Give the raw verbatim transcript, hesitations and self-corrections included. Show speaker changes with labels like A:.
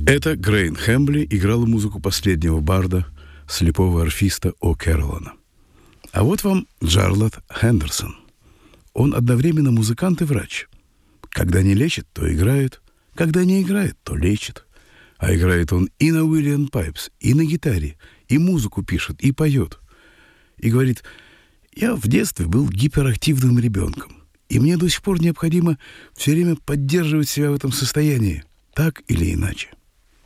A: Это Грейн Хэмбли играла музыку последнего барда, слепого арфиста О. Кэролана. А вот вам Джарлотт Хендерсон. Он одновременно музыкант и врач. Когда не лечит, то играет. Когда не играет, то лечит. А играет он и на Уильям Пайпс, и на гитаре, и музыку пишет, и поет. И говорит: я в детстве был гиперактивным ребенком, и мне до сих пор необходимо все время поддерживать себя в этом состоянии, так или иначе.